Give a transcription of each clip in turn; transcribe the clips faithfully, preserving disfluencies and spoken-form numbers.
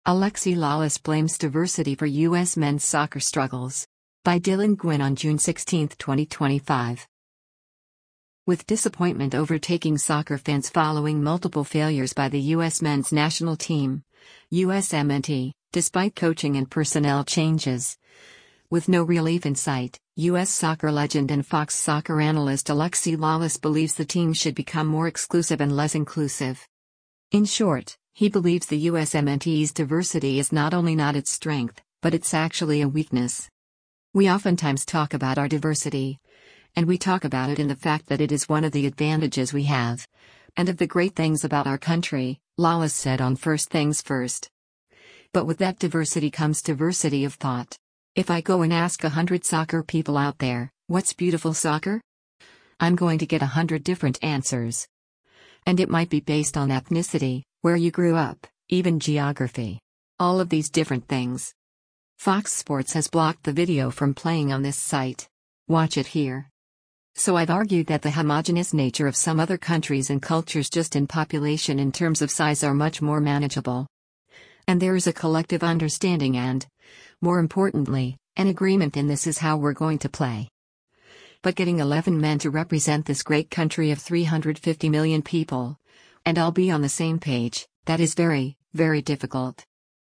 Alexi Lalas blames diversity for U S men's soccer struggles. By Dylan Gwynn on June sixteenth, twenty twenty-five. With disappointment overtaking soccer fans following multiple failures by the U S men's national team, U S M N T, despite coaching and personnel changes. With no relief in sight, U S soccer legend and Fox soccer analyst Alexi Lalas believes the team should become more exclusive and less inclusive. In short, he believes the U S M N T's diversity is not only not its strength, but it's actually a weakness. We oftentimes talk about our diversity, and we talk about it in the fact that it is one of the advantages we have, and of the great things about our country, Lalas said on First Things First. But with that diversity comes diversity of thought. If I go and ask a hundred soccer people out there, what's beautiful soccer? I'm going to get a hundred different answers. And it might be based on ethnicity, where you grew up, even geography. All of these different things. Fox Sports has blocked the video from playing on this site. Watch it here. So I've argued that the homogeneous nature of some other countries and cultures just in population in terms of size are much more manageable. And there is a collective understanding and, more importantly, an agreement in this is how we're going to play. But getting eleven men to represent this great country of three hundred fifty million people, and all be on the same page, that is very, very difficult.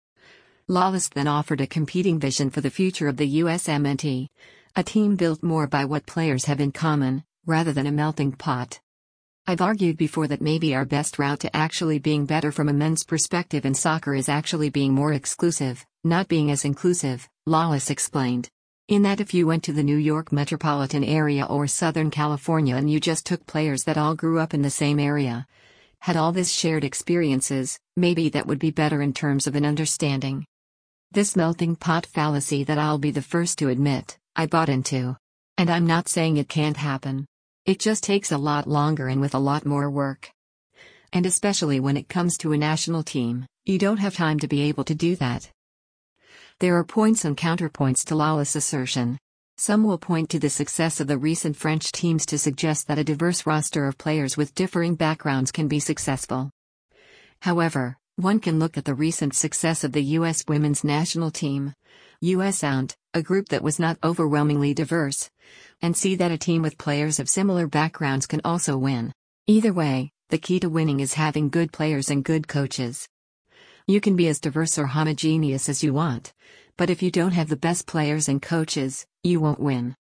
Lalas then offered a competing vision for the future of the U S M N T, a team built more by what players have in common, rather than a melting pot. I've argued before that maybe our best route to actually being better from a men's perspective in soccer is actually being more exclusive, not being as inclusive, Lalas explained. In that if you went to the New York metropolitan area or Southern California and you just took players that all grew up in the same area, had all this shared experiences, maybe that would be better in terms of an understanding. This melting pot fallacy that I'll be the first to admit, I bought into. And I'm not saying it can't happen. It just takes a lot longer and with a lot more work. And especially when it comes to a national team, you don't have time to be able to do that. There are points and counterpoints to Lalas' assertion. Some will point to the success of the recent French teams to suggest that a diverse roster of players with differing backgrounds can be successful. However, one can look at the recent success of the U S women's national team, U S A N T, a group that was not overwhelmingly diverse, and see that a team with players of similar backgrounds can also win. Either way, the key to winning is having good players and good coaches. You can be as diverse or homogeneous as you want, but if you don't have the best players and coaches, you won't win.